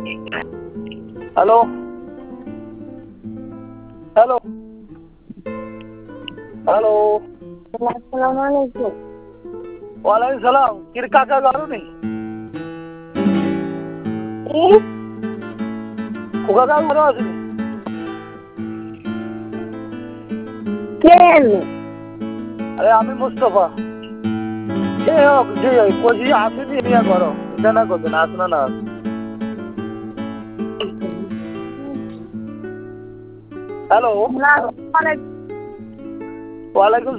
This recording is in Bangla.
Hello hello hello. আসসালামু আলাইকুম। ওয়ালাইকুম সালাম। কির কাকা গারো নেই কি? খোকা কাকা গারো আসেনি। কে আমি? আরে আমি মুস্তফা। যে হোক যে কোজি আসেনি নিয়ে করো এটা না করবেন আসনা না। হ্যালো না, অনেক ওয়ালাইকুম